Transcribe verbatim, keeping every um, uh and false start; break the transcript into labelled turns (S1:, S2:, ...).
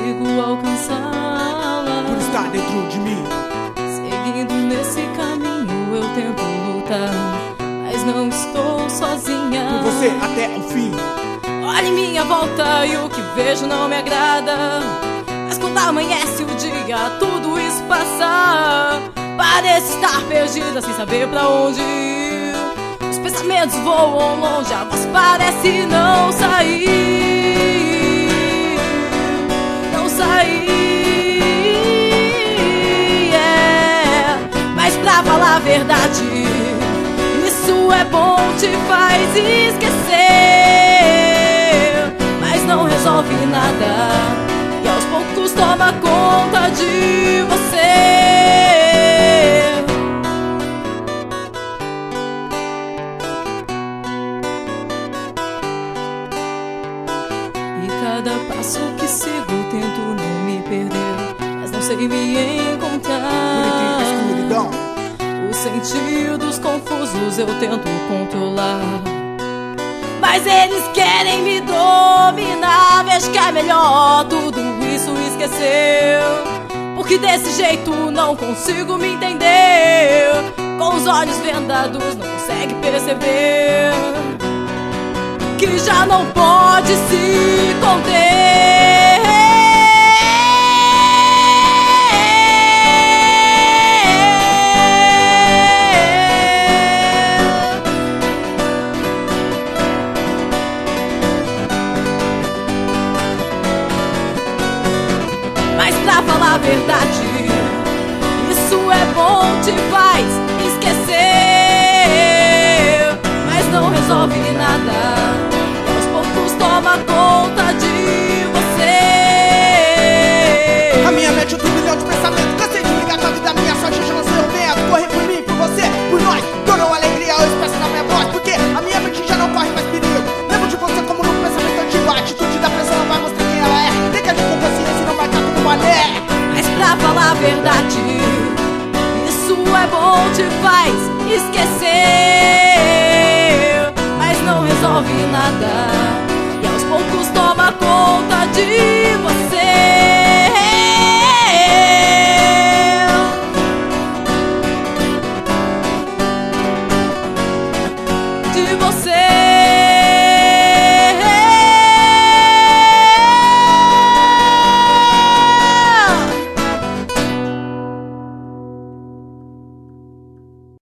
S1: consigo alcançá-la.
S2: Por estar dentro de mim.
S1: Seguindo nesse caminho eu tento lutar, mas não estou sozinha.
S2: Por você até o fim.
S1: Olha em minha volta e o que vejo não me agrada, mas quando amanhece o dia tudo isso passa. Parece estar perdida sem saber pra onde ir. Os pensamentos voam longe, a voz parece não sair. Não sair, yeah. Mas pra falar a verdade, isso é bom, te faz esquecer, mas não resolve nada e aos poucos toma conta de você. E cada passo que sigo tento não me perder, mas não sei me encontrar.
S2: Escuridão.
S1: Os sentidos confusos eu tento controlar, mas eles querem me dominar. Vejo que é melhor tudo isso esquecer, porque desse jeito não consigo me entender. Com os olhos vendados não consegue perceber que já não pode se conter. Mas pra falar a verdade, isso é bom, te faz esquecer, mas não resolve nada e aos poucos toma conta de você.
S2: A minha mente é um turbilhão de pensamento. Cansei de ligar com a vida, minha sorte já não sei o vento. Correr por mim, por você, por nós, dor ou alegria eu expresso na minha voz, porque a minha mente já não corre mais perigo. Lembro de você como num pensamento antigo. A atitude da pessoa vai mostrar quem ela é. Tem que agir com consciência e não vai estar tudo mané.
S1: Mas pra falar a verdade, isso é bom, te faz esquecer, mas não resolve nada e aos poucos toma conta de você. De você.